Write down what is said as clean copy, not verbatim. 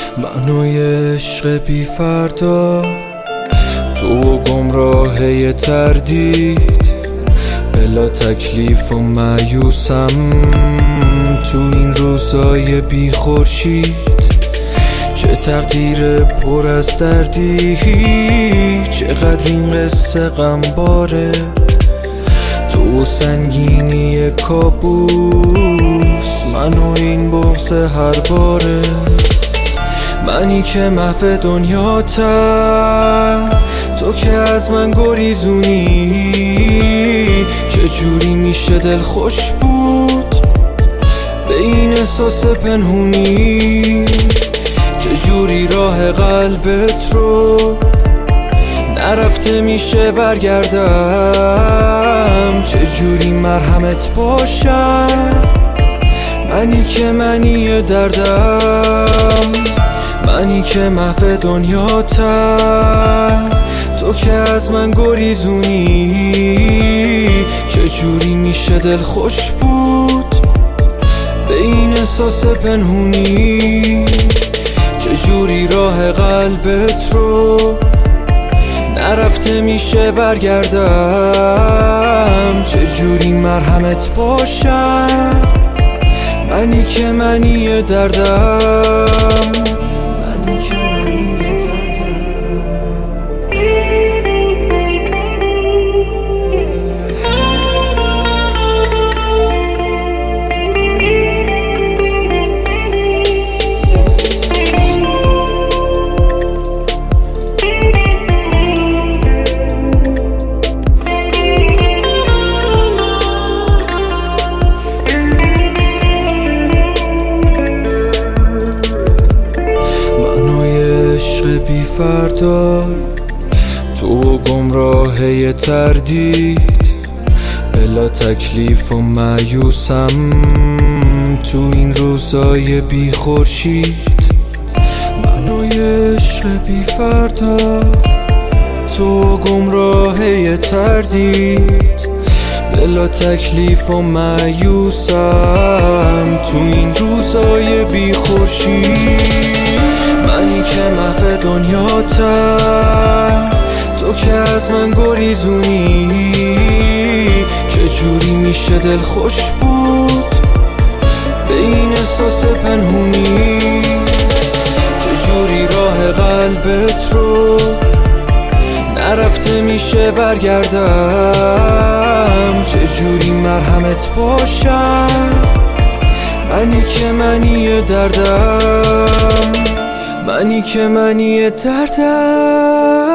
منوی عشق بی فردا، تو گمراه تردید، بلا تکلیف و مایوسم تو این روزای بی خورشید. چه تقدیر پر از دردی، چقدر این قصه غم باره، تو سنگینی کابوس، منو این بغض هر باره. منی که محو دنیاتم، تو که از من گریزونی. چجوری میشه دل خوش بود به این احساس پنهونی؟ چجوری راه قلبت رو نرفته میشه برگردم؟ چجوری مرهمت باشم منی که منی دردم؟ منی که محو دنیاتم، تو که از من گریزونی. چجوری میشه دل خوش بود به این احساس پنهونی؟ چجوری راه قلبت رو نرفته میشه برگردم؟ چجوری مرهمت باشم منی که منی دردم؟ منی که منی بی فردا، تو گمراه تردید، بلا تکلیف و مایوسم تو این روزای بی خورشید. منوی عشق بی فردا، تو گمراه تردید، بلا تکلیف و مایوسم تو این روزای بی خورشید. منی که محو دنیاتم، تو که از من گریزونی. چجوری میشه دل خوش بود به این احساس پنهونی؟ چجوری راه قلبت رو نرفته میشه برگردم؟ چجوری مرهمت باشم منی که منی دردم؟ منی که منی دردم.